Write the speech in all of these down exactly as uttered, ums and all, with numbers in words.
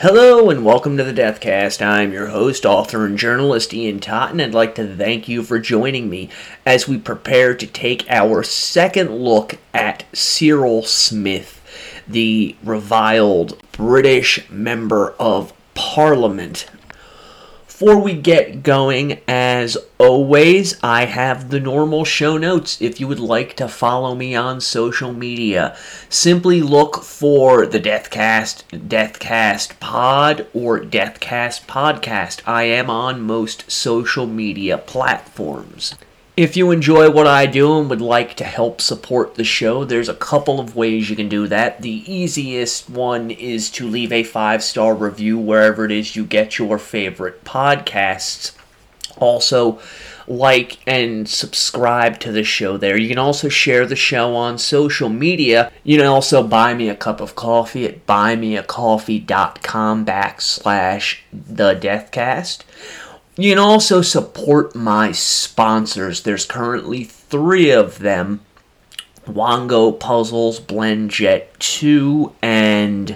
Hello and welcome to the Deathcast. I'm your host, author, and journalist Ian Totten. I'd like to thank you for joining me as we prepare to take our second look at Cyril Smith, the reviled British Member of Parliament. Before we get going, as always, I have the normal show notes if you would like to follow me on social media. Simply look for the Deathcast, Deathcast Pod, or Deathcast Podcast. I am on most social media platforms. If you enjoy what I do and would like to help support the show, there's a couple of ways you can do that. The easiest one is to leave a five-star review wherever it is you get your favorite podcasts. Also, like and subscribe to the show there. You can also share the show on social media. You can also buy me a cup of coffee at buymeacoffee.com backslash the Deathcast. You can also support my sponsors. There's currently three of them. Wongo Puzzles, BlendJet two, and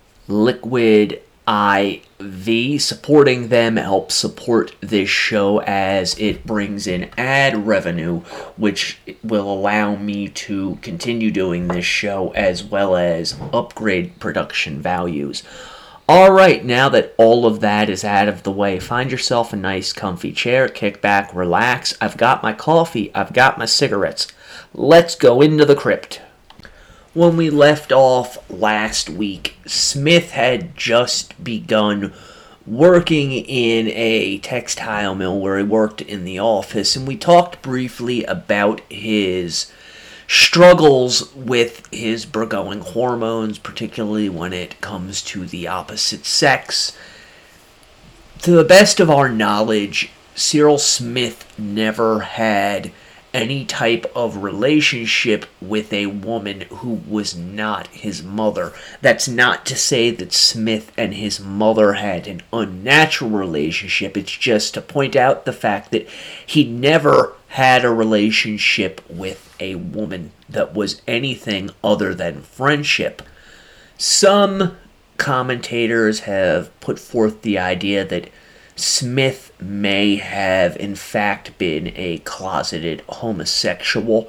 Liquid I V. Supporting them helps support this show as it brings in ad revenue, which will allow me to continue doing this show as well as upgrade production values. Alright, now that all of that is out of the way, find yourself a nice comfy chair, kick back, relax. I've got my coffee, I've got my cigarettes. Let's go into the crypt. When we left off last week, Smith had just begun working in a textile mill where he worked in the office, and we talked briefly about his struggles with his burgoyne hormones, particularly when it comes to the opposite sex. To the best of our knowledge, Cyril Smith never had any type of relationship with a woman who was not his mother. That's not to say that Smith and his mother had an unnatural relationship. It's just to point out the fact that he never had a relationship with a woman that was anything other than friendship. Some commentators have put forth the idea that Smith may have in fact been a closeted homosexual.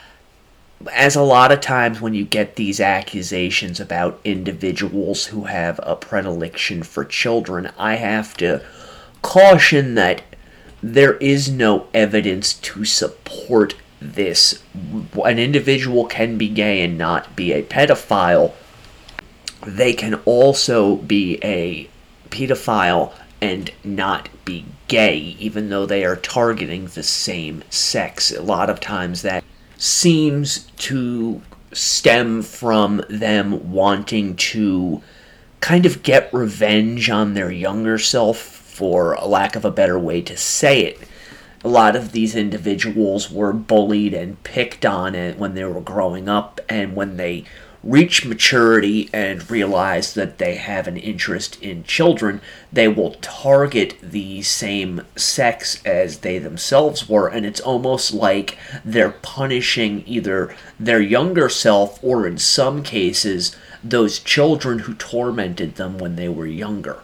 As a lot of times when you get these accusations about individuals who have a predilection for children, I have to caution that there is no evidence to support this. An individual can be gay and not be a pedophile. They can also be a pedophile and not be gay, even though they are targeting the same sex. A lot of times that seems to stem from them wanting to kind of get revenge on their younger self, for a lack of a better way to say it. A lot of these individuals were bullied and picked on it when they were growing up, and when they reach maturity and realize that they have an interest in children, they will target the same sex as they themselves were, and it's almost like they're punishing either their younger self or, in some cases, those children who tormented them when they were younger.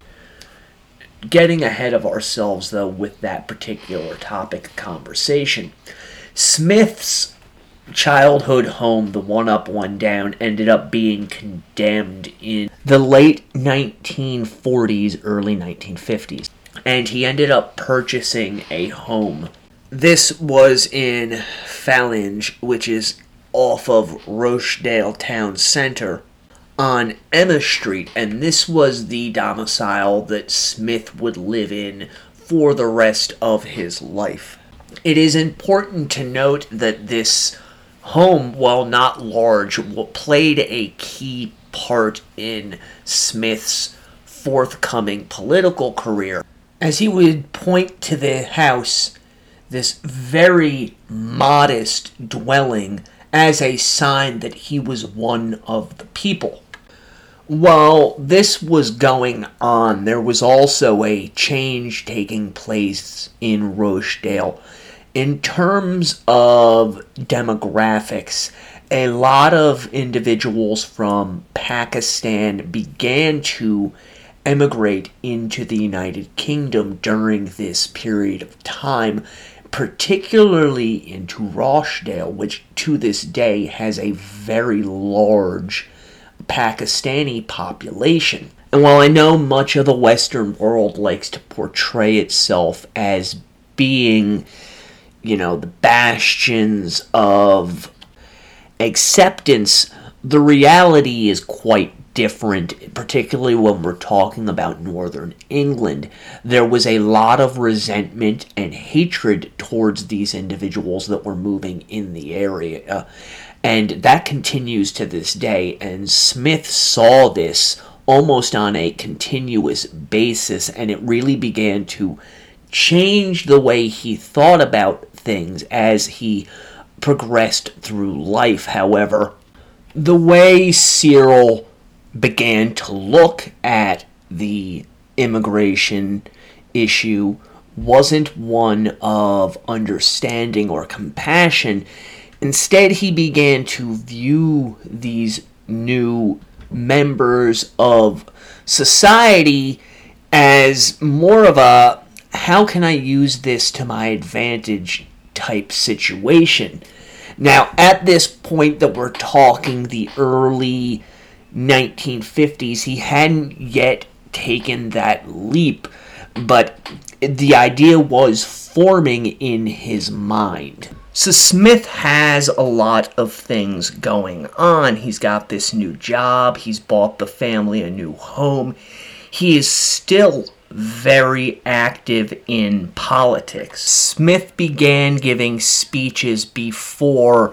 Getting ahead of ourselves, though, with that particular topic conversation, Smith's childhood home, the one up, one down, ended up being condemned in the late nineteen forties, early nineteen fifties. And he ended up purchasing a home. This was in Fallinge, which is off of Rochdale Town Center, on Emma Street, and this was the domicile that Smith would live in for the rest of his life. It is important to note that this home, while not large, played a key part in Smith's forthcoming political career, as he would point to the house, this very modest dwelling, as a sign that he was one of the people. While this was going on, there was also a change taking place in Rochdale in terms of demographics a lot of individuals from Pakistan began to emigrate into the United Kingdom during this period of time, particularly into Rochdale, which to this day has a very large Pakistani population. And while I know much of the Western world likes to portray itself as being, you know, the bastions of acceptance, the reality is quite different, particularly when we're talking about Northern England. There was a lot of resentment and hatred towards these individuals that were moving in the area, and that continues to this day, and Smith saw this almost on a continuous basis, and it really began to change the way he thought about things as he progressed through life. However, the way Cyril began to look at the immigration issue wasn't one of understanding or compassion. Instead, he began to view these new members of society as more of a how can I use this to my advantage type situation. Now, at this point that we're talking the early nineteen fifties, he hadn't yet taken that leap, but the idea was forming in his mind. So Smith has a lot of things going on. He's got this new job, he's bought the family a new home. He is still very active in politics. Smith began giving speeches before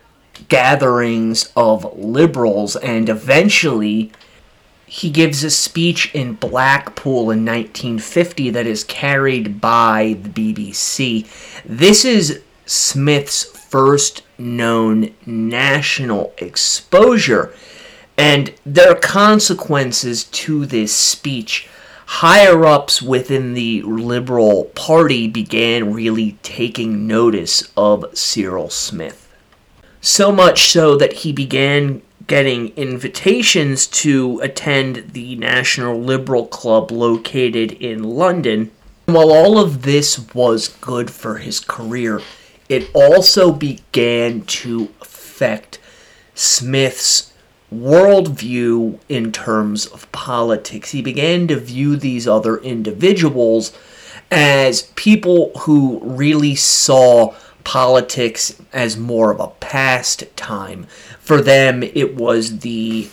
gatherings of liberals, and eventually he gives a speech in Blackpool in nineteen fifty that is carried by the B B C. This is Smith's first known national exposure, and there are consequences to this speech. Higher-ups within the Liberal Party began really taking notice of Cyril Smith. So much so that he began getting invitations to attend the National Liberal Club located in London. While all of this was good for his career, it also began to affect Smith's worldview in terms of politics. He began to view these other individuals as people who really saw politics as more of a pastime. For them, it was the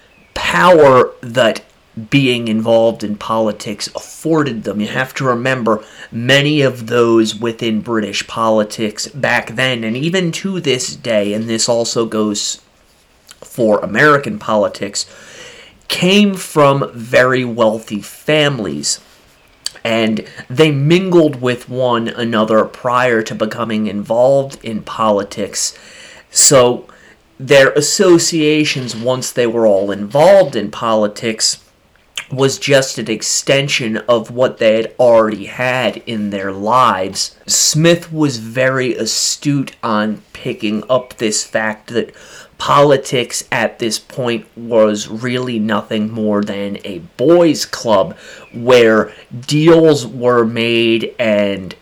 power that being involved in politics afforded them. You have to remember, many of those within British politics back then, and even to this day, and this also goes for American politics, came from very wealthy families, and they mingled with one another prior to becoming involved in politics. So their associations, once they were all involved in politics, was just an extension of what they had already had in their lives. Smith was very astute on picking up this fact that politics at this point was really nothing more than a boys' club where deals were made and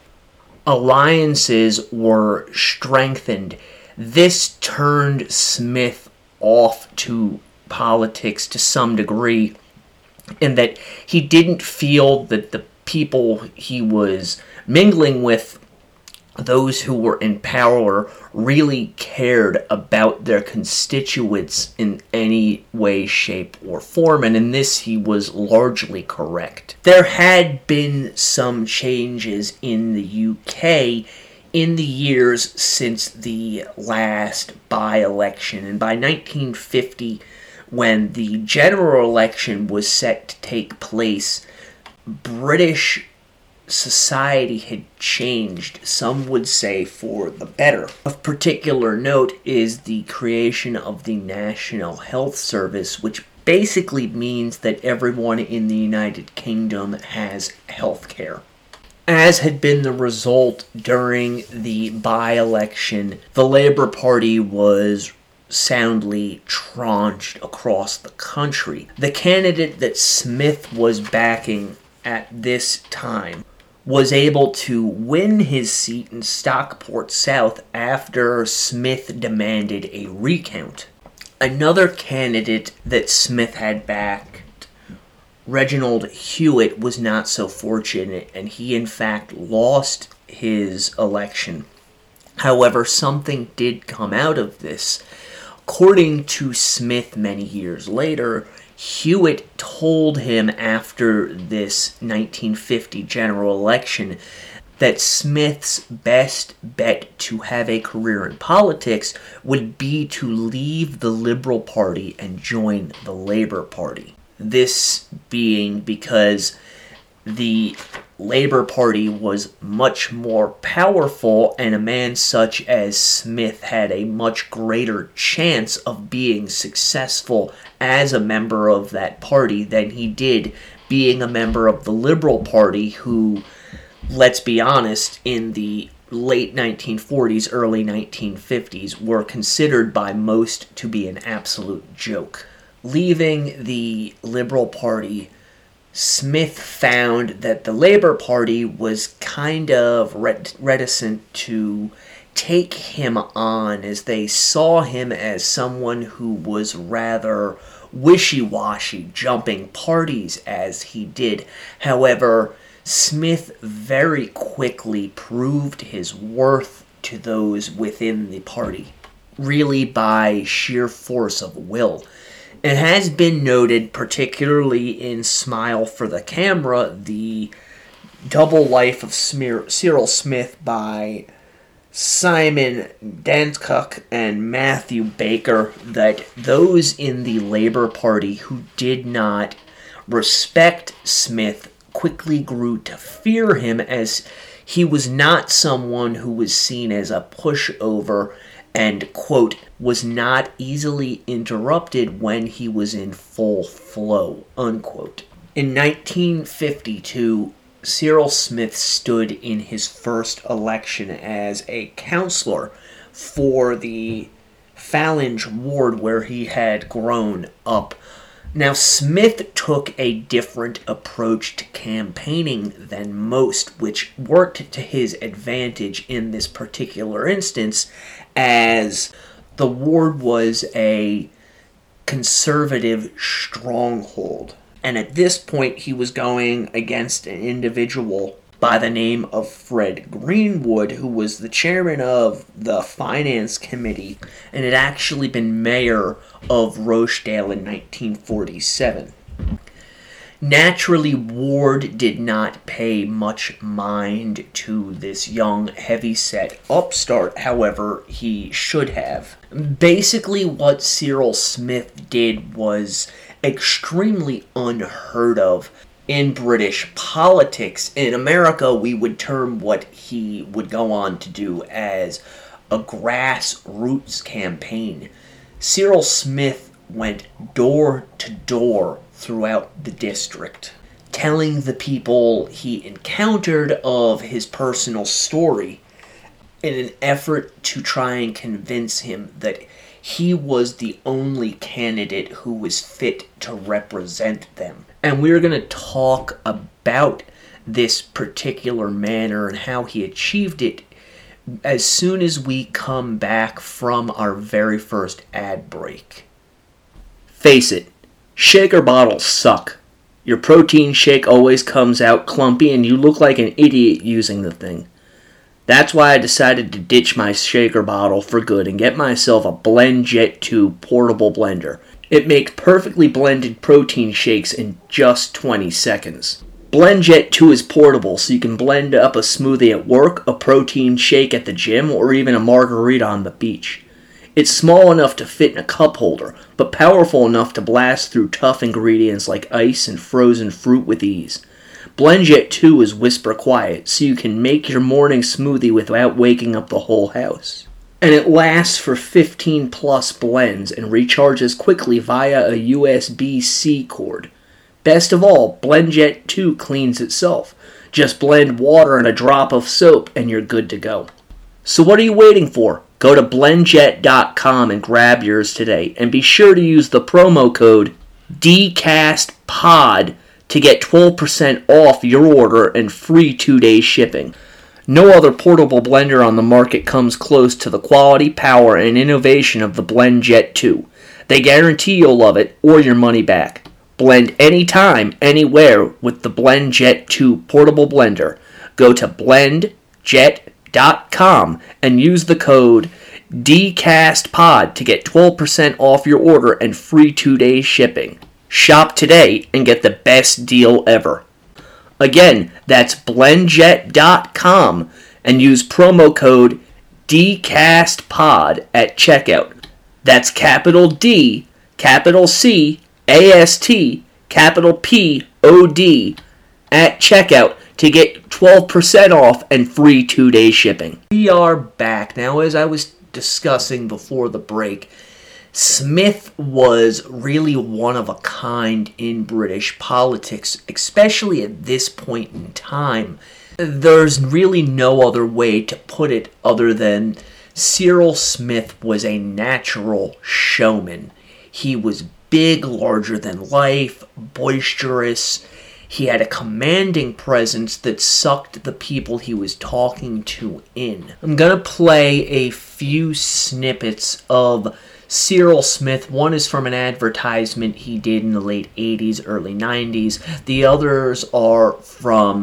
alliances were strengthened. This turned Smith off to politics to some degree, in that he didn't feel that the people he was mingling with, those who were in power, really cared about their constituents in any way, shape, or form, and in this he was largely correct. There had been some changes in the U K in the years since the last by-election, and by nineteen fifty, when the general election was set to take place, British society had changed, some would say for the better. Of particular note is the creation of the National Health Service, which basically means that everyone in the United Kingdom has health care. As had been the result during the by-election, the Labour Party was soundly tronched across the country. The candidate that Smith was backing at this time was able to win his seat in Stockport South after Smith demanded a recount. Another candidate that Smith had backed, Reginald Hewitt, was not so fortunate, and he in fact lost his election. However, something did come out of this. According to Smith many years later, Hewitt told him after this nineteen fifty general election that Smith's best bet to have a career in politics would be to leave the Liberal Party and join the Labour Party. This being because the Labour Party was much more powerful, and a man such as Smith had a much greater chance of being successful as a member of that party than he did being a member of the Liberal Party, who, let's be honest, in the late nineteen forties, early nineteen fifties, were considered by most to be an absolute joke. Leaving the Liberal Party, Smith found that the Labour Party was kind of ret- reticent to take him on, as they saw him as someone who was rather wishy-washy, jumping parties as he did. However, Smith very quickly proved his worth to those within the party, really by sheer force of will. It has been noted, particularly in Smile for the Camera, the double life of Cyril Smith by Simon Danskuk and Matthew Baker, that those in the Labour Party who did not respect Smith quickly grew to fear him, as he was not someone who was seen as a pushover and, quote, was not easily interrupted when he was in full flow, unquote. In nineteen fifty-two, Cyril Smith stood in his first election as a councillor for the Phalange ward where he had grown up. Now, Smith took a different approach to campaigning than most, which worked to his advantage in this particular instance, as the ward was a conservative stronghold. And at this point, he was going against an individual by the name of Fred Greenwood, who was the chairman of the finance committee and had actually been mayor of Rochdale in nineteen forty-seven. Naturally, Ward did not pay much mind to this young, heavy-set upstart, however, he should have. Basically, what Cyril Smith did was extremely unheard of in British politics. In America, we would term what he would go on to do as a grassroots campaign. Cyril Smith went door to door throughout the district, telling the people he encountered of his personal story in an effort to try and convince him that he was the only candidate who was fit to represent them. And we're going to talk about this particular manner and how he achieved it as soon as we come back from our very first ad break. Face it, shaker bottles suck. Your protein shake always comes out clumpy and you look like an idiot using the thing. That's why I decided to ditch my shaker bottle for good and get myself a BlendJet two portable blender. It makes perfectly blended protein shakes in just twenty seconds. BlendJet two is portable, so you can blend up a smoothie at work, a protein shake at the gym, or even a margarita on the beach. It's small enough to fit in a cup holder, but powerful enough to blast through tough ingredients like ice and frozen fruit with ease. BlendJet two is whisper quiet, so you can make your morning smoothie without waking up the whole house. And it lasts for fifteen plus blends and recharges quickly via a U S B C cord. Best of all, BlendJet two cleans itself. Just blend water and a drop of soap and you're good to go. So what are you waiting for? Go to blend jet dot com and grab yours today. And be sure to use the promo code D cast pod to get twelve percent off your order and free two-day shipping. No other portable blender on the market comes close to the quality, power, and innovation of the BlendJet two. They guarantee you'll love it or your money back. Blend anytime, anywhere with the BlendJet two portable blender. Go to blend jet dot com and use the code D cast pod to get twelve percent off your order and free two-day shipping. Shop today and get the best deal ever. Again, that's blend jet dot com and use promo code D cast pod at checkout. That's capital D, capital C, A S T, capital P, O D at checkout to get twelve percent off and free two-day shipping. We are back. Now, as I was discussing before the break, Smith was really one of a kind in British politics, especially at this point in time. There's really no other way to put it other than Cyril Smith was a natural showman. He was big, larger than life, boisterous. He had a commanding presence that sucked the people he was talking to in. I'm going to play a few snippets of Cyril Smith. One is from an advertisement he did in the late eighties, early nineties. The others are from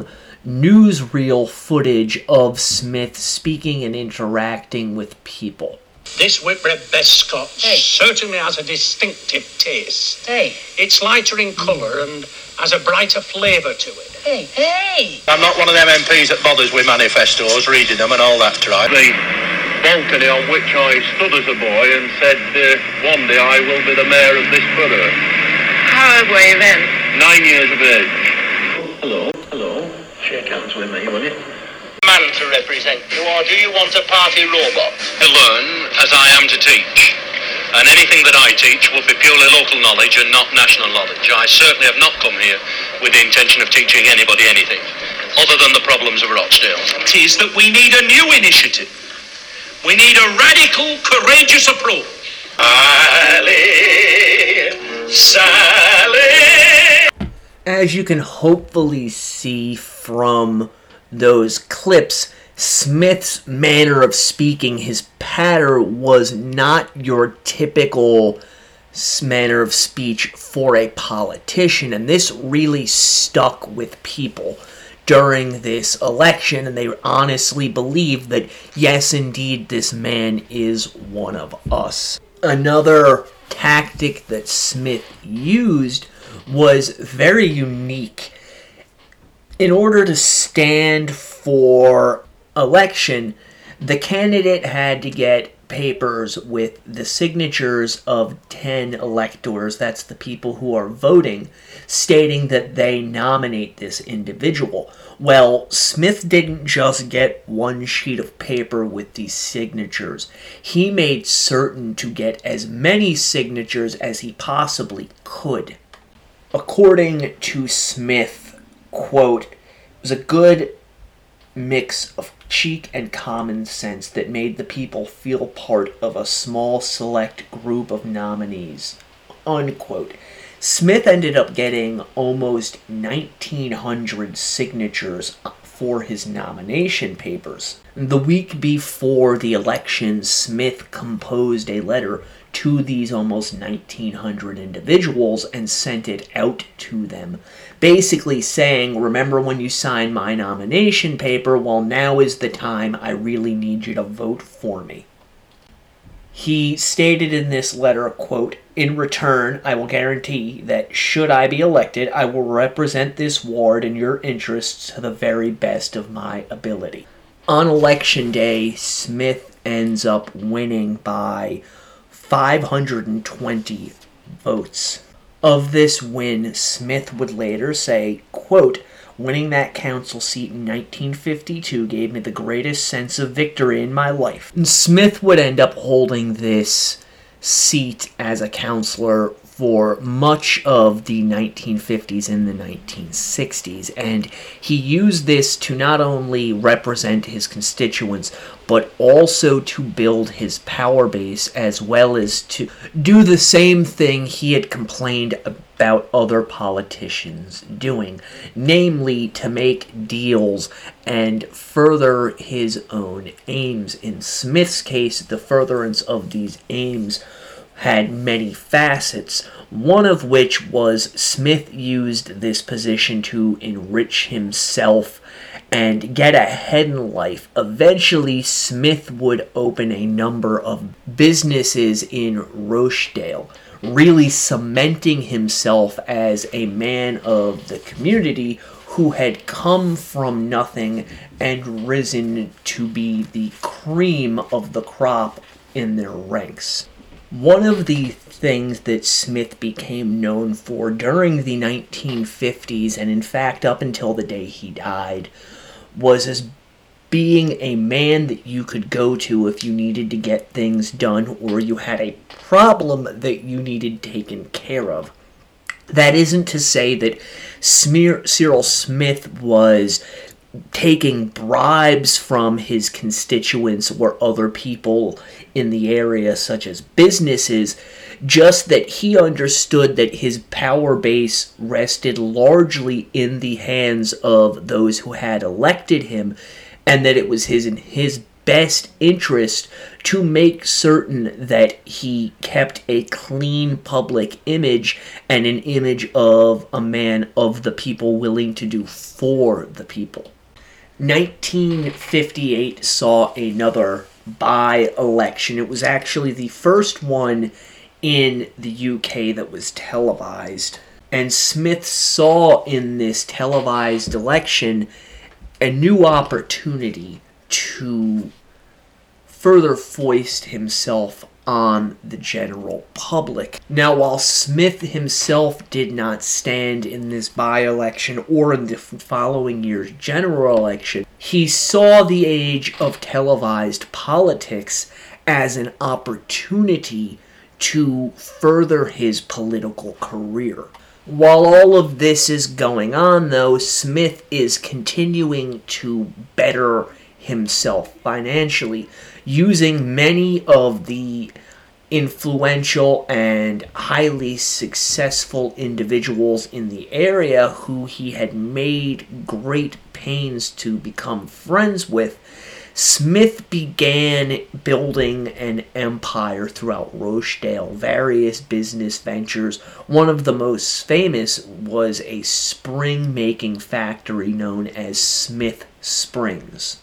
newsreel footage of Smith speaking and interacting with people. This Whitbread Best Scotch hey. certainly has a distinctive taste. Hey. It's lighter in colour and has a brighter flavour to it. Hey, hey! I'm not one of them M Ps that bothers with manifestos, reading them and all that, right? The balcony on which I stood as a boy and said, uh, one day I will be the mayor of this borough. How old were you then? Nine years of age. Hello, hello. Shake hands with me, will you? Man to represent you, or do you want a party robot? To learn as I am to teach. And anything that I teach will be purely local knowledge and not national knowledge. I certainly have not come here with the intention of teaching anybody anything, other than the problems of Rochdale. It is that we need a new initiative. We need a radical, courageous approach. Sally, Sally. As you can hopefully see from those clips, Smith's manner of speaking, his patter, was not your typical manner of speech for a politician, and this really stuck with people during this election, and they honestly believed that, yes, indeed, this man is one of us. Another tactic that Smith used was very unique. In order to stand for election, the candidate had to get papers with the signatures of ten electors, that's the people who are voting, stating that they nominate this individual. Well, Smith didn't just get one sheet of paper with these signatures. He made certain to get as many signatures as he possibly could. According to Smith, quote, "It was a good mix of cheek and common sense that made the people feel part of a small select group of nominees," unquote. Smith ended up getting almost nineteen hundred signatures for his nomination papers. The week before the election, Smith composed a letter to these almost nineteen hundred individuals and sent it out to them, basically saying, remember when you signed my nomination paper? Well, now is the time. I really need you to vote for me. He stated in this letter, quote, "In return, I will guarantee that should I be elected, I will represent this ward and your interests to the very best of my ability." On election day, Smith ends up winning by five hundred twenty votes. Of this win, Smith would later say, quote, "Winning that council seat in nineteen fifty-two gave me the greatest sense of victory in my life." And Smith would end up holding this seat as a councillor for much of the nineteen fifties and the nineteen sixties, and he used this to not only represent his constituents, but also to build his power base, as well as to do the same thing he had complained about other politicians doing, namely to make deals and further his own aims. In Smith's case, the furtherance of these aims had many facets, one of which was Smith used this position to enrich himself and get ahead in life. Eventually, Smith would open a number of businesses in Rochdale, really cementing himself as a man of the community who had come from nothing and risen to be the cream of the crop in their ranks. One of the things that Smith became known for during the nineteen fifties, and in fact up until the day he died, was as being a man that you could go to if you needed to get things done or you had a problem that you needed taken care of. That isn't to say that Smear- Cyril Smith was taking bribes from his constituents or other people in the area, such as businesses, just that he understood that his power base rested largely in the hands of those who had elected him, and that it was his in his best interest to make certain that he kept a clean public image and an image of a man of the people willing to do for the people. nineteen fifty-eight saw another by-election. It was actually the first one in the U K that was televised. And Smith saw in this televised election a new opportunity to further foist himself on the general public. Now, while Smith himself did not stand in this by-election or in the following year's general election, he saw the age of televised politics as an opportunity to further his political career. While all of this is going on, though, Smith is continuing to better himself financially, using many of the influential and highly successful individuals in the area who he had made great pains to become friends with. Smith began building an empire throughout Rochdale, various business ventures. One of the most famous was a spring-making factory known as Smith Springs.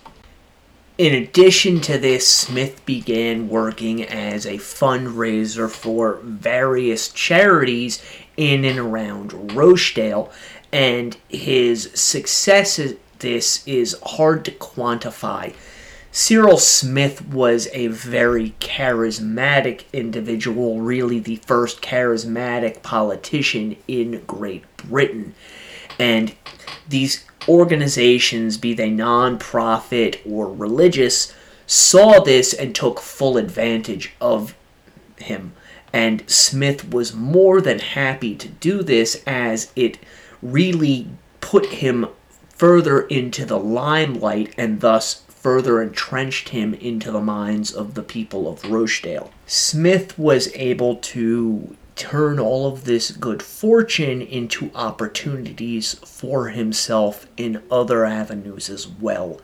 In addition to this, Smith began working as a fundraiser for various charities in and around Rochdale, and his success at this is hard to quantify. Cyril Smith was a very charismatic individual, really the first charismatic politician in Great Britain. And these organizations, be they non-profit or religious, saw this and took full advantage of him. And Smith was more than happy to do this, as it really put him further into the limelight and thus further entrenched him into the minds of the people of Rochdale. Smith was able to turn all of this good fortune into opportunities for himself in other avenues as well.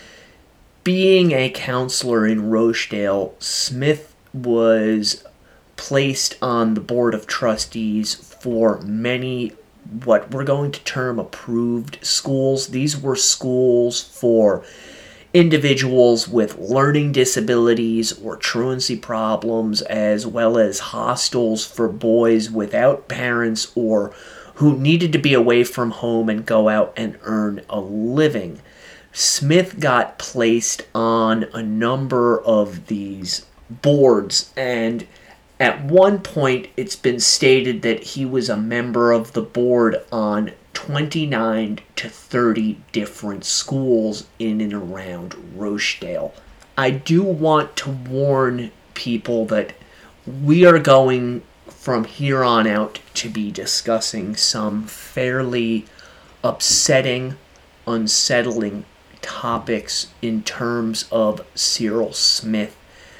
Being a counselor in Rochdale, Smith was placed on the board of trustees for many what we're going to term approved schools. These were schools for individuals with learning disabilities or truancy problems, as well as hostels for boys without parents or who needed to be away from home and go out and earn a living. Smith got placed on a number of these boards, and at one point it's been stated that he was a member of the board on twenty-nine to thirty different schools in and around Rochdale. I do want to warn people that we are going from here on out to be discussing some fairly upsetting, unsettling topics in terms of Cyril Smith.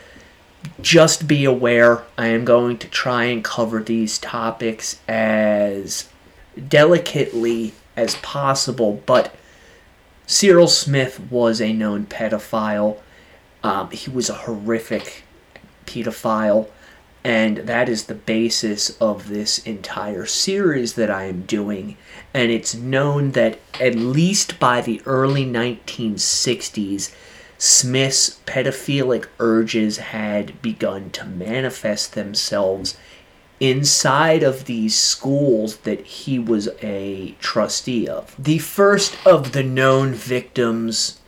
Just be aware, I am going to try and cover these topics as delicately as possible, but Cyril Smith was a known pedophile. Um, he was a horrific pedophile, and that is the basis of this entire series that I am doing. And it's known that at least by the early nineteen sixties, Smith's pedophilic urges had begun to manifest themselves inside of these schools that he was a trustee of. The first of the known victims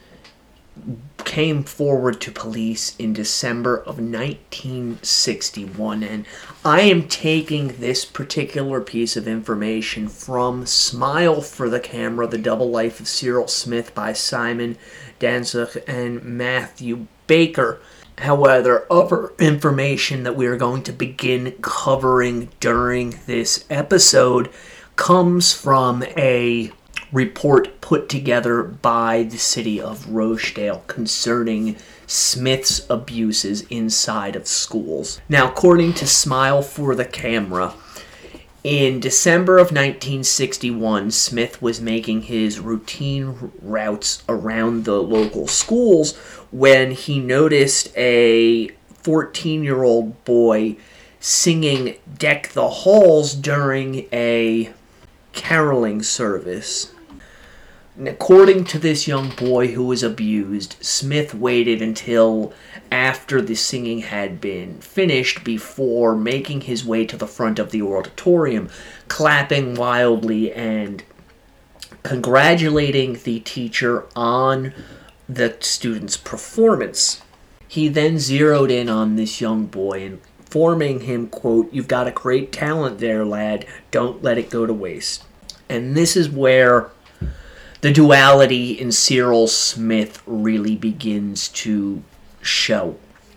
came forward to police in December of nineteen sixty-one, and I am taking this particular piece of information from Smile for the Camera, The Double Life of Cyril Smith by Simon Danzig and Matthew Baker. However, other information that we are going to begin covering during this episode comes from a report put together by the city of Rochdale concerning Smith's abuses inside of schools. Now, according to Smile for the Camera, in December of nineteen sixty-one, Smith was making his routine routes around the local schools when he noticed a fourteen-year-old boy singing Deck the Halls during a caroling service. And according to this young boy who was abused, Smith waited until after the singing had been finished before making his way to the front of the auditorium, clapping wildly and congratulating the teacher on the student's performance. He then zeroed in on this young boy, informing him, quote, "You've got a great talent there, lad. Don't let it go to waste." And this is where the duality in Cyril Smith really begins to show.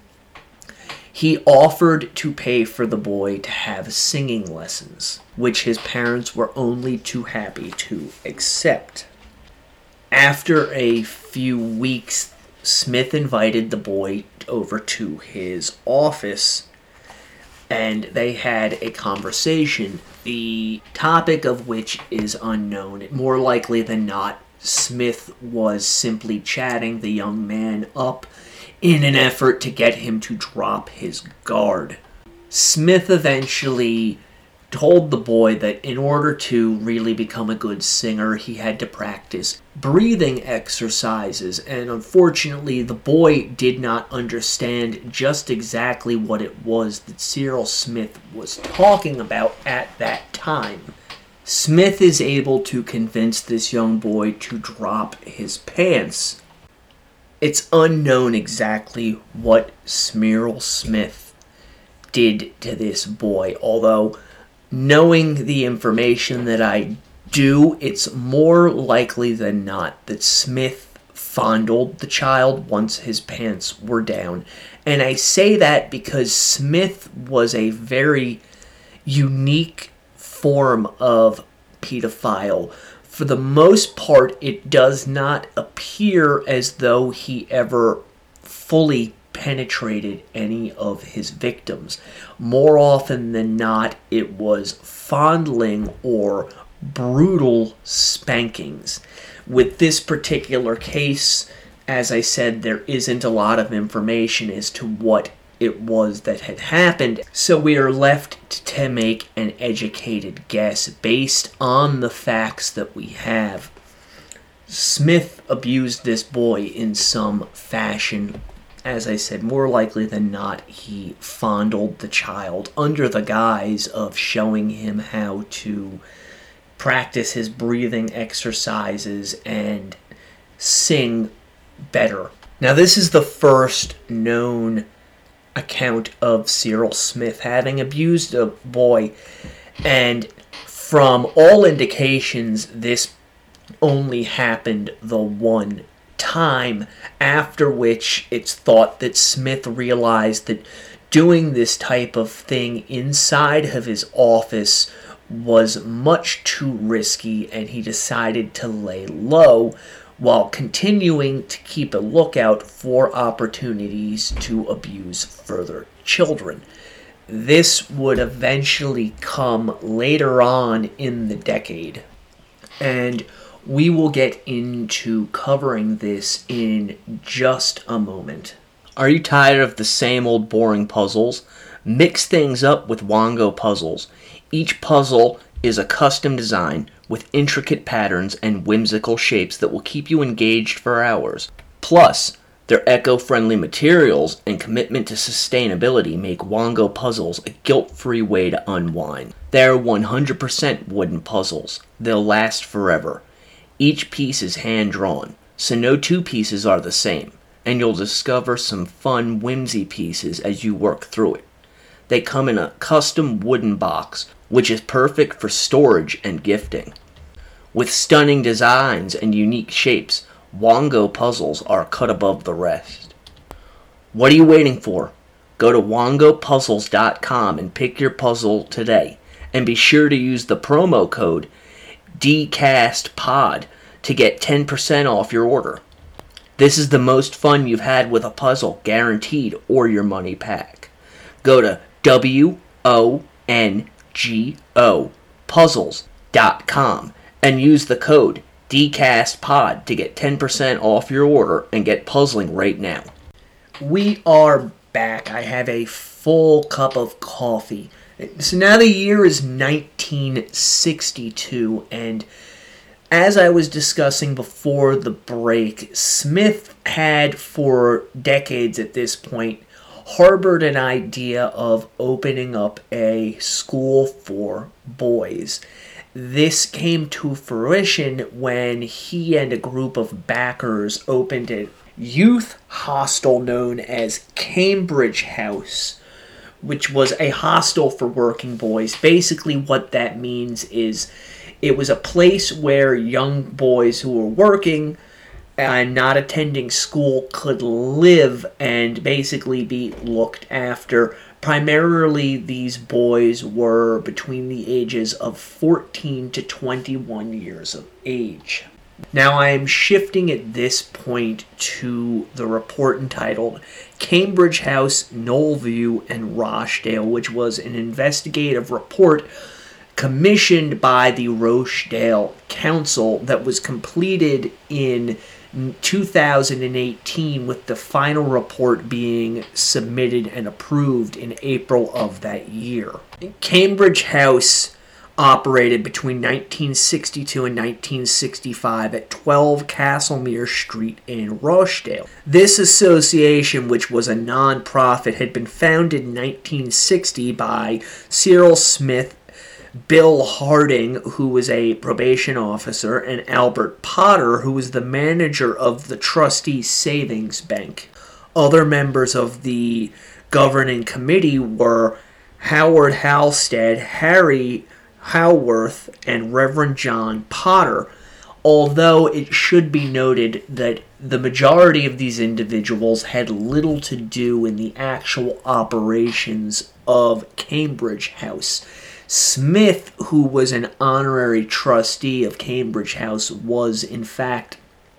He offered to pay for the boy to have singing lessons, which his parents were only too happy to accept. After a few weeks, Smith invited the boy over to his office, and they had a conversation, the topic of which is unknown. More likely than not, Smith was simply chatting the young man up in an effort to get him to drop his guard. Smith eventually told the boy that in order to really become a good singer, he had to practice breathing exercises, and unfortunately the boy did not understand just exactly what it was that Cyril Smith was talking about at that time. Smith is able to convince this young boy to drop his pants. It's unknown exactly what Cyril Smith did to this boy, although knowing the information that I do, it's more likely than not that Smith fondled the child once his pants were down. And I say that because Smith was a very unique form of pedophile. For the most part, it does not appear as though he ever fully penetrated any of his victims. More often than not, it was fondling or brutal spankings. With this particular case, as I said, there isn't a lot of information as to what it was that had happened, so we are left to make an educated guess based on the facts that we have. Smith abused this boy in some fashion. As I said, more likely than not, he fondled the child under the guise of showing him how to practice his breathing exercises and sing better. Now, this is the first known account of Cyril Smith having abused a boy, and from all indications, this only happened the one time, after which it's thought that Smith realized that doing this type of thing inside of his office was much too risky, and he decided to lay low while continuing to keep a lookout for opportunities to abuse further children. This would eventually come later on in the decade, and we will get into covering this in just a moment. Are you tired of the same old boring puzzles? Mix things up with Wongo Puzzles. Each puzzle is a custom design with intricate patterns and whimsical shapes that will keep you engaged for hours. Plus, their eco-friendly materials and commitment to sustainability make Wongo Puzzles a guilt-free way to unwind. They're one hundred percent wooden puzzles. They'll last forever. Each piece is hand-drawn, so no two pieces are the same, and you'll discover some fun whimsy pieces as you work through it. They come in a custom wooden box, which is perfect for storage and gifting. With stunning designs and unique shapes, Wongo Puzzles are cut above the rest. What are you waiting for? Go to wongo puzzles dot com and pick your puzzle today, and be sure to use the promo code D cast pod to get ten percent off your order. This is the most fun you've had with a puzzle, guaranteed, or your money back. Go to W O N G O puzzles dot com and use the code D cast pod to get ten percent off your order and get puzzling right now. We are back. I have a full cup of coffee. So now the year is nineteen sixty-two, and as I was discussing before the break, Smith had for decades at this point harbored an idea of opening up a school for boys. This came to fruition when he and a group of backers opened a youth hostel known as Cambridge House, which was a hostel for working boys. Basically what that means is it was a place where young boys who were working and not attending school could live and basically be looked after. Primarily, these boys were between the ages of fourteen to twenty-one years of age. Now, I am shifting at this point to the report entitled Cambridge House, Knollview, and Rochdale, which was an investigative report commissioned by the Rochdale Council that was completed in two thousand eighteen, with the final report being submitted and approved in April of that year. Cambridge House operated between nineteen sixty-two and nineteen sixty-five at twelve Castlemere Street in Rochdale. This association, which was a non-profit, had been founded in nineteen sixty by Cyril Smith, Bill Harding, who was a probation officer, and Albert Potter, who was the manager of the Trustee Savings Bank. Other members of the governing committee were Howard Halstead, Harry Howarth, and Reverend John Potter, although it should be noted that the majority of these individuals had little to do in the actual operations of Cambridge House. Smith, who was an honorary trustee of Cambridge House, was in fact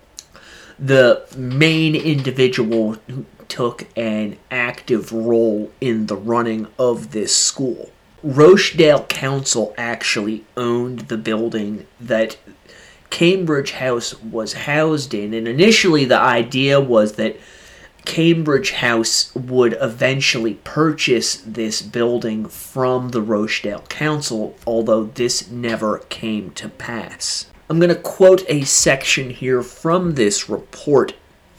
the main individual who took an active role in the running of this school. Rochdale Council actually owned the building that Cambridge House was housed in, and initially the idea was that Cambridge House would eventually purchase this building from the Rochdale Council, although this never came to pass. I'm going to quote a section here from this report.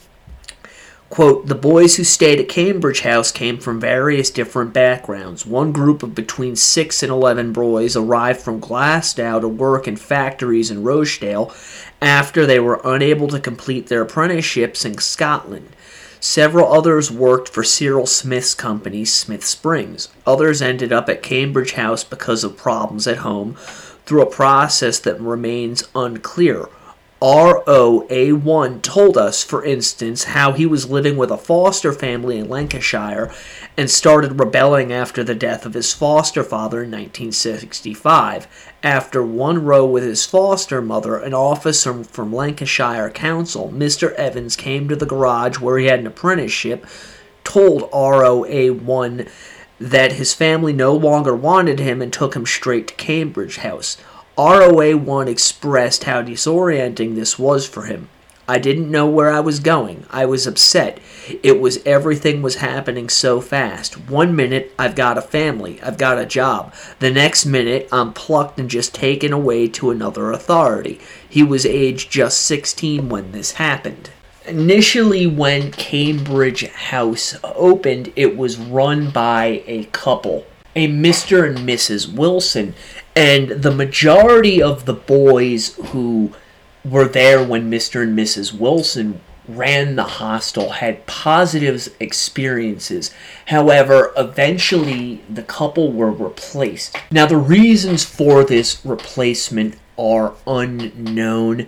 Quote, "The boys who stayed at Cambridge House came from various different backgrounds. One group of between six and eleven boys arrived from Glasgow to work in factories in Rochdale after they were unable to complete their apprenticeships in Scotland. Several others worked for Cyril Smith's company, Smith Springs. Others ended up at Cambridge House because of problems at home through a process that remains unclear. R O A one told us, for instance, how he was living with a foster family in Lancashire and started rebelling after the death of his foster father in nineteen sixty-five. After one row with his foster mother, an officer from Lancashire Council, Mister Evans, came to the garage where he had an apprenticeship, told R O A one that his family no longer wanted him and took him straight to Cambridge House. R O A one expressed how disorienting this was for him. I didn't know where I was going. I was upset. It was everything was happening so fast. One minute, I've got a family. I've got a job. The next minute, I'm plucked and just taken away to another authority. He was aged just sixteen when this happened. Initially, when Cambridge House opened, it was run by a couple, a Mister and Missus Wilson, and the majority of the boys who were there when Mister and Missus Wilson ran the hostel had positive experiences. However, eventually the couple were replaced. Now, the reasons for this replacement are unknown.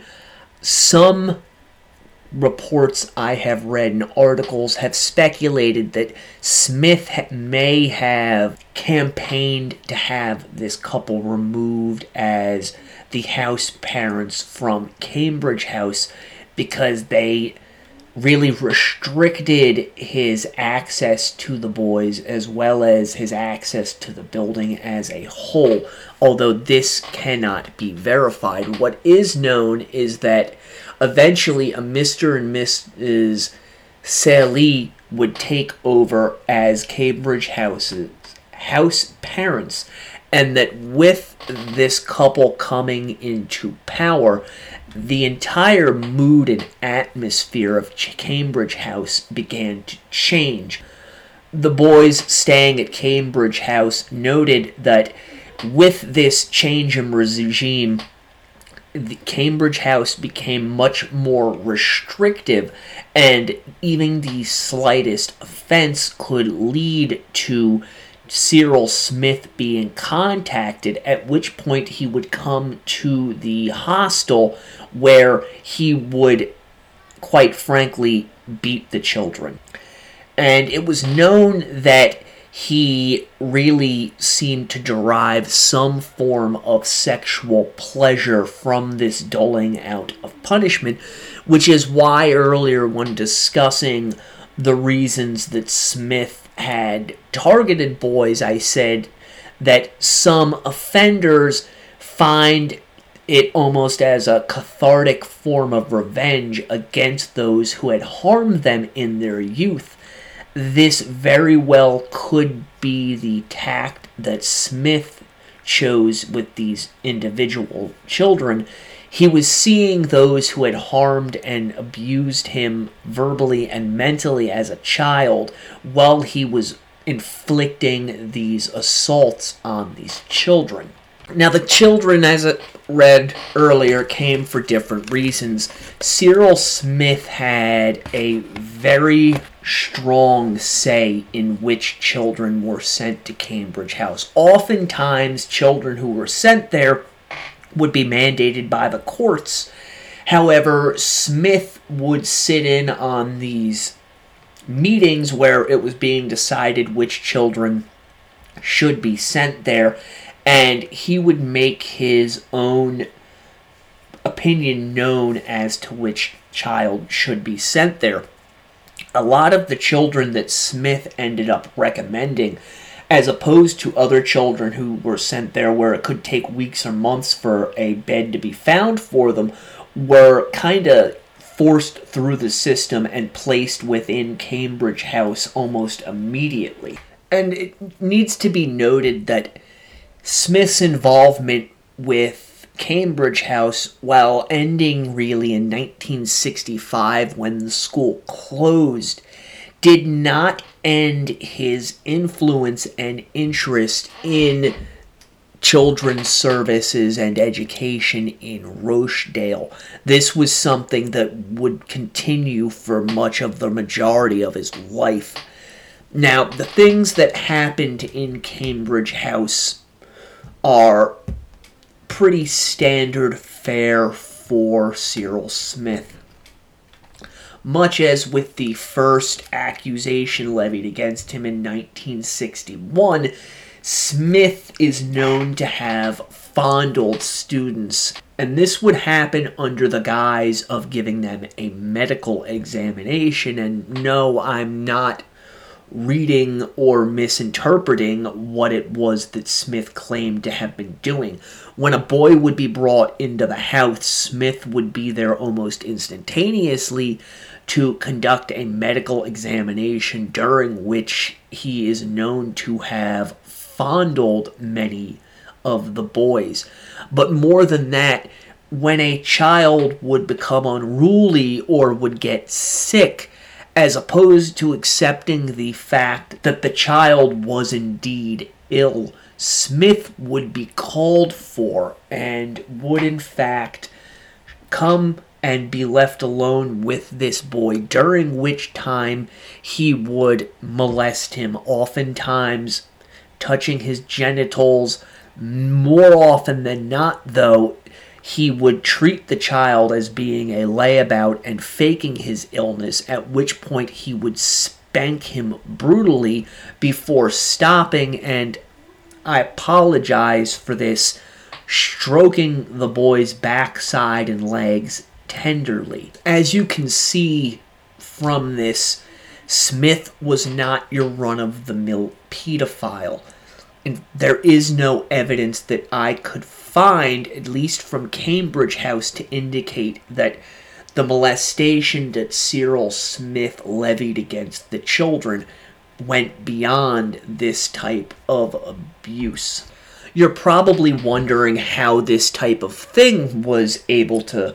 Some reports I have read and articles have speculated that Smith ha- may have campaigned to have this couple removed as the house parents from Cambridge House because they really restricted his access to the boys as well as his access to the building as a whole, although this cannot be verified. What is known is that eventually a Mister and Missus Sallee would take over as Cambridge House's house parents, and that with this couple coming into power, the entire mood and atmosphere of Cambridge House began to change. The boys staying at Cambridge House noted that with this change in regime, the Cambridge House became much more restrictive, and even the slightest offense could lead to Cyril Smith being contacted, at which point he would come to the hostel where he would, quite frankly, beat the children. And it was known that he really seemed to derive some form of sexual pleasure from this doling out of punishment, which is why earlier when discussing the reasons that Smith had targeted boys, I said that some offenders find it almost as a cathartic form of revenge against those who had harmed them in their youth. This very well could be the tact that Smith chose with these individual children. He was seeing those who had harmed and abused him verbally and mentally as a child while he was inflicting these assaults on these children. Now, the children, as I read earlier, came for different reasons. Cyril Smith had a very strong say in which children were sent to Cambridge House. Oftentimes, children who were sent there would be mandated by the courts. However, Smith would sit in on these meetings where it was being decided which children should be sent there, and he would make his own opinion known as to which child should be sent there. A lot of the children that Smith ended up recommending, as opposed to other children who were sent there where it could take weeks or months for a bed to be found for them, were kind of forced through the system and placed within Cambridge House almost immediately. And it needs to be noted that Smith's involvement with Cambridge House, while ending really in nineteen sixty-five when the school closed, did not end his influence and interest in children's services and education in Rochdale. This was something that would continue for much of the majority of his life. Now, the things that happened in Cambridge House are pretty standard fare for Cyril Smith. Much as with the first accusation levied against him in nineteen sixty-one, Smith is known to have fondled students, and this would happen under the guise of giving them a medical examination. And no, I'm not reading or misinterpreting what it was that Smith claimed to have been doing. When a boy would be brought into the house, Smith would be there almost instantaneously to conduct a medical examination, during which he is known to have fondled many of the boys. But more than that, when a child would become unruly or would get sick, as opposed to accepting the fact that the child was indeed ill, Smith would be called for and would in fact come and be left alone with this boy, during which time he would molest him, oftentimes touching his genitals. More often than not, though, he would treat the child as being a layabout and faking his illness, at which point he would spank him brutally before stopping, and I apologize for this, stroking the boy's backside and legs tenderly. As you can see from this, Smith was not your run-of-the-mill pedophile. And there is no evidence that I could find, at least from Cambridge House, to indicate that the molestation that Cyril Smith levied against the children went beyond this type of abuse. You're probably wondering how this type of thing was able to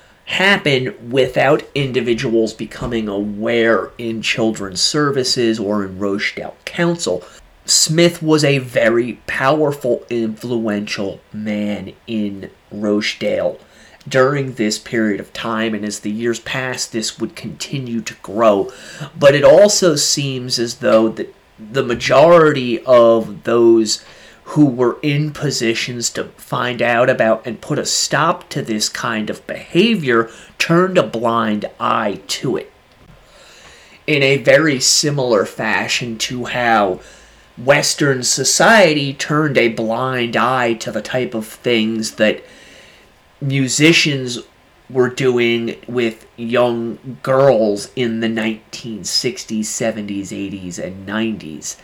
happen without individuals becoming aware in children's services or in Rochdale Council. Smith was a very powerful, influential man in Rochdale during this period of time, and as the years passed, this would continue to grow. But it also seems as though that the majority of those who were in positions to find out about and put a stop to this kind of behavior turned a blind eye to it. In a very similar fashion to how Western society turned a blind eye to the type of things that musicians were doing with young girls in the nineteen sixties, seventies, eighties, and nineties.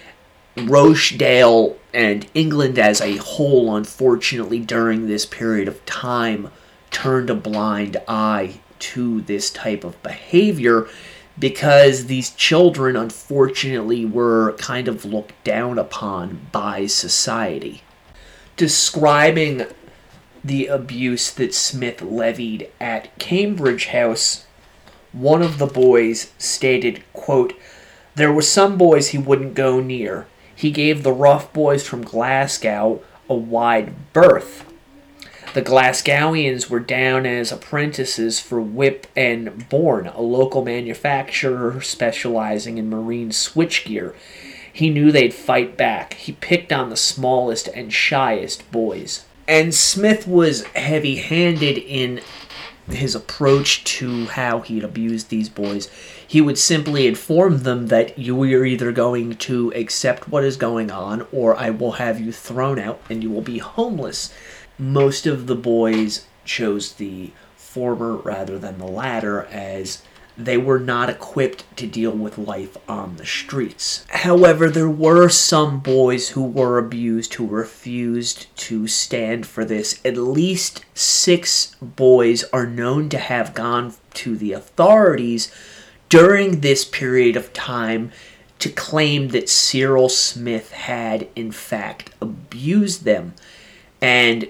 Rochdale and England as a whole, unfortunately, during this period of time, turned a blind eye to this type of behavior because these children, unfortunately, were kind of looked down upon by society. Describing the abuse that Smith levied at Cambridge House, one of the boys stated, quote, "There were some boys he wouldn't go near. He gave the rough boys from Glasgow a wide berth. The Glasgowians were down as apprentices for Whip and Bourne, a local manufacturer specializing in marine switchgear. He knew they'd fight back. He picked on the smallest and shyest boys." And Smith was heavy-handed in his approach to how he'd abused these boys. He would simply inform them that you are either going to accept what is going on, or I will have you thrown out and you will be homeless. Most of the boys chose the former rather than the latter, as they were not equipped to deal with life on the streets. However, there were some boys who were abused who refused to stand for this. At least six boys are known to have gone to the authorities during this period of time to claim that Cyril Smith had, in fact, abused them. And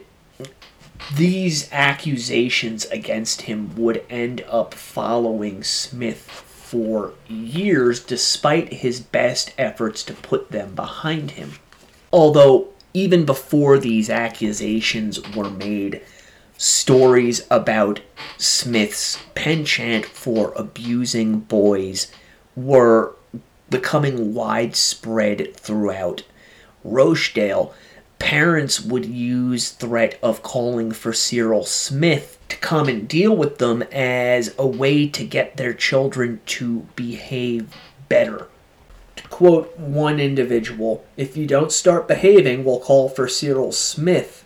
these accusations against him would end up following Smith for years, despite his best efforts to put them behind him. Although, even before these accusations were made, stories about Smith's penchant for abusing boys were becoming widespread throughout Rochdale. parents would use threat of calling for Cyril Smith to come and deal with them as a way to get their children to behave better. To quote one individual, "If you don't start behaving, we'll call for Cyril Smith."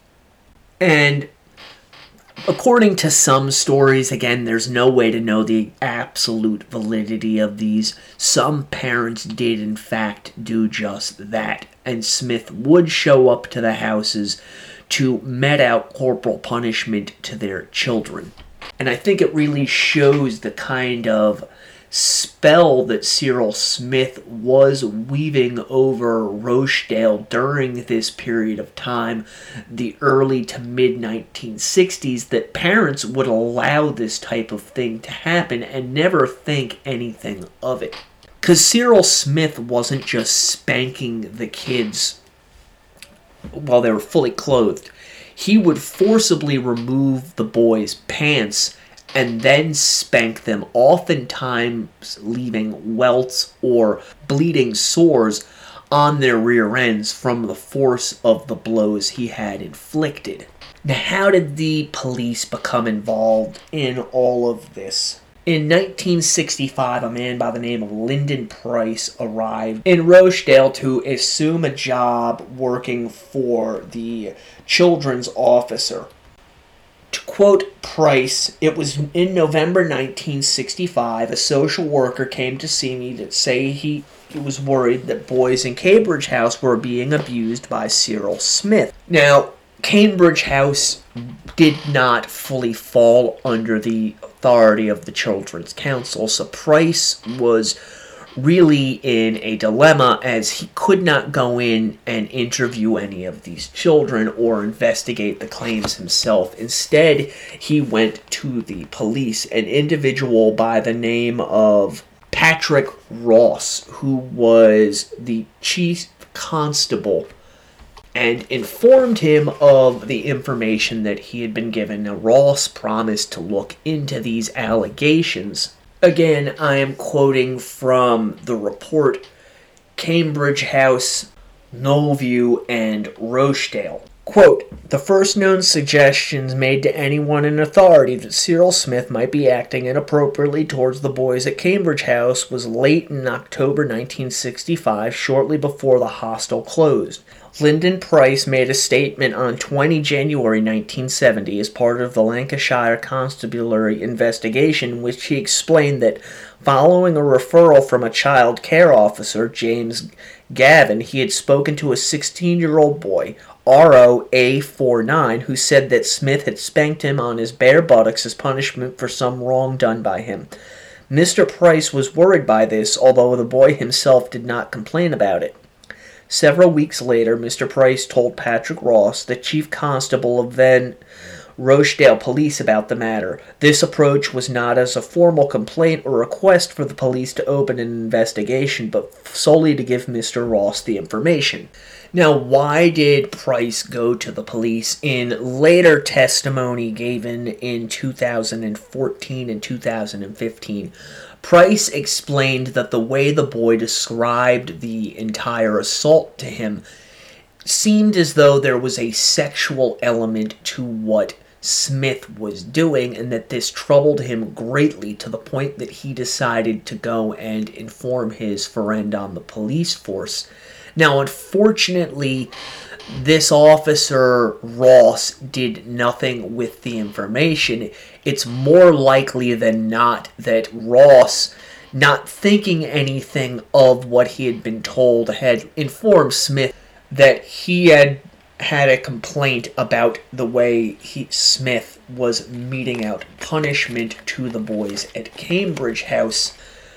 And according to some stories, again, there's no way to know the absolute validity of these. Some parents did, in fact, do just that, and Smith would show up to the houses to mete out corporal punishment to their children. And I think it really shows the kind of spell that Cyril Smith was weaving over Rochdale during this period of time, the early to mid nineteen sixties, that parents would allow this type of thing to happen and never think anything of it. Because Cyril Smith wasn't just spanking the kids while they were fully clothed. He would forcibly remove the boys' pants and then spank them, oftentimes leaving welts or bleeding sores on their rear ends from the force of the blows he had inflicted. Now, how did the police become involved in all of this? In nineteen sixty-five, a man by the name of Lyndon Price arrived in Rochdale to assume a job working for the children's officer. To quote Price, "It was in November nineteen sixty-five, a social worker came to see me to say he, he was worried that boys in Cambridge House were being abused by Cyril Smith." Now, Cambridge House did not fully fall under the authority of the Children's Council, so Price was really in a dilemma as he could not go in and interview any of these children or investigate the claims himself. Instead, he went to the police, an individual by the name of Patrick Ross, who was the chief constable, and informed him of the information that he had been given. Now, Ross promised to look into these allegations. Again, I am quoting from the report, Cambridge House, Knowlview, and Rochdale. Quote, "The first known suggestions made to anyone in authority that Cyril Smith might be acting inappropriately towards the boys at Cambridge House was late in October nineteen sixty-five, shortly before the hostel closed. Lyndon Price made a statement on the twentieth of January nineteen seventy as part of the Lancashire Constabulary investigation, in which he explained that following a referral from a child care officer, James Gavin, he had spoken to a sixteen-year-old boy, R O A forty-nine, who said that Smith had spanked him on his bare buttocks as punishment for some wrong done by him. Mister Price was worried by this, although the boy himself did not complain about it. Several weeks later, Mister Price told Patrick Ross, the chief constable of then Rochdale Police, about the matter. This approach was not as a formal complaint or request for the police to open an investigation, but solely to give Mister Ross the information." Now, why did Price go to the police? In later testimony given in two thousand fourteen and two thousand fifteen, Price explained that the way the boy described the entire assault to him seemed as though there was a sexual element to what Smith was doing, and that this troubled him greatly to the point that he decided to go and inform his friend on the police force. Now, unfortunately, this officer, Ross, did nothing with the information. It's more likely than not that Ross, not thinking anything of what he had been told, had informed Smith that he had had a complaint about the way he, Smith was meting out punishment to the boys at Cambridge House.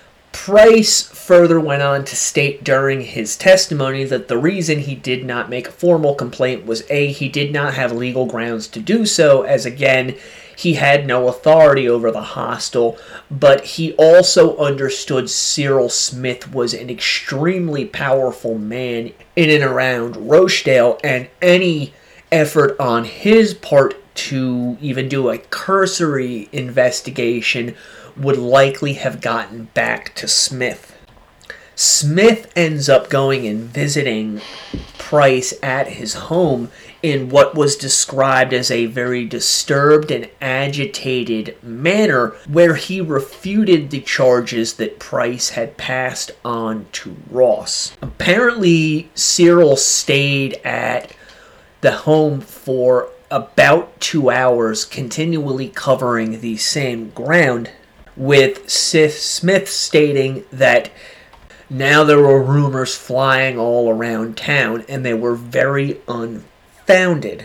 Price further went on to state during his testimony that the reason he did not make a formal complaint was A, he did not have legal grounds to do so, as again, he had no authority over the hostel, but he also understood Cyril Smith was an extremely powerful man in and around Rochdale, and any effort on his part to even do a cursory investigation would likely have gotten back to Smith. Smith ends up going and visiting Price at his home in what was described as a very disturbed and agitated manner, where he refuted the charges that Price had passed on to Ross. Apparently, Cyril stayed at the home for about two hours, continually covering the same ground, with Smith stating that now there were rumors flying all around town, and they were very unfounded.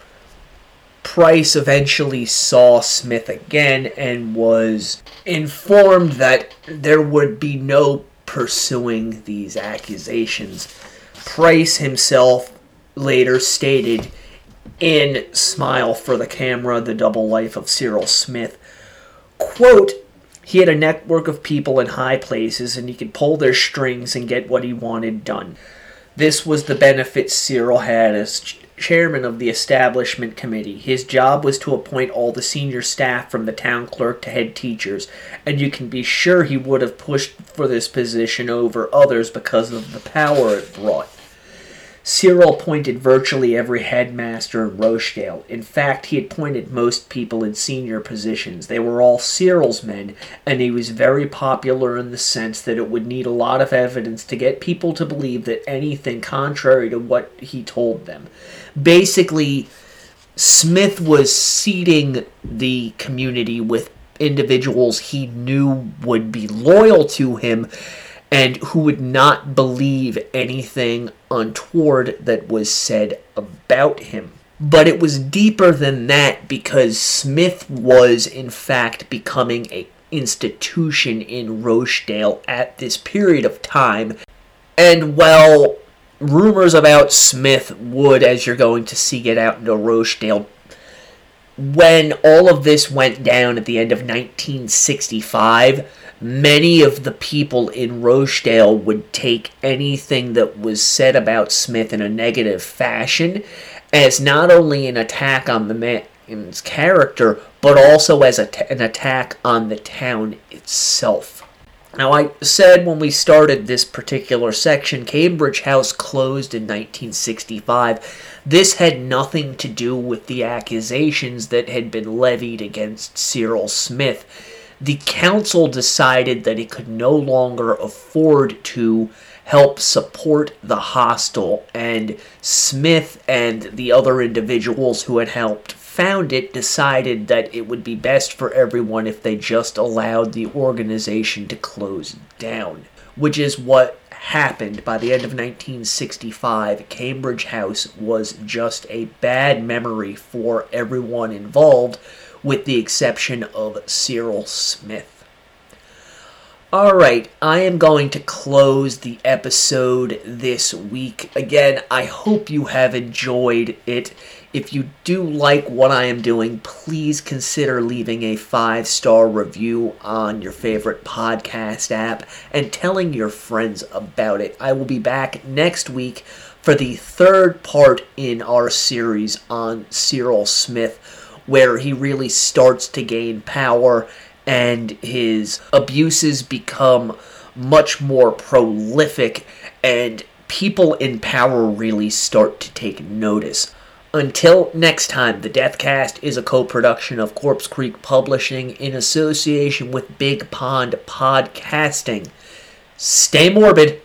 Price eventually saw Smith again and was informed that there would be no pursuing these accusations. Price himself later stated in Smile for the Camera, The Double Life of Cyril Smith, quote, "He had a network of people in high places, and he could pull their strings and get what he wanted done. This was the benefit Cyril had as ch- chairman of the establishment committee. His job was to appoint all the senior staff from the town clerk to head teachers, and you can be sure he would have pushed for this position over others because of the power it brought. Cyril appointed virtually every headmaster in Rochdale. In fact, he appointed most people in senior positions. They were all Cyril's men, and he was very popular in the sense that it would need a lot of evidence to get people to believe that anything contrary to what he told them." Basically, Smith was seeding the community with individuals he knew would be loyal to him and who would not believe anything untoward that was said about him. But it was deeper than that, because Smith was, in fact, becoming an institution in Rochdale at this period of time. And while rumors about Smith would, as you're going to see, get out into Rochdale, when all of this went down at the end of nineteen sixty-five, many of the people in Rochdale would take anything that was said about Smith in a negative fashion as not only an attack on the man's character, but also as a t- an attack on the town itself. Now, I said when we started this particular section, Cambridge House closed in nineteen sixty-five. This had nothing to do with the accusations that had been levied against Cyril Smith. The council decided that it could no longer afford to help support the hostel, and Smith and the other individuals who had helped found it decided that it would be best for everyone if they just allowed the organization to close down, which is what happened. By the end of nineteen sixty-five, Cambridge House was just a bad memory for everyone involved, with the exception of Cyril Smith. Alright, I am going to close the episode this week. Again, I hope you have enjoyed it. If you do like what I am doing, please consider leaving a five-star review on your favorite podcast app and telling your friends about it. I will be back next week for the third part in our series on Cyril Smith, where he really starts to gain power and his abuses become much more prolific and people in power really start to take notice. Until next time, the Deathcast is a co-production of Corpse Creek Publishing in association with Big Pond Podcasting. Stay morbid.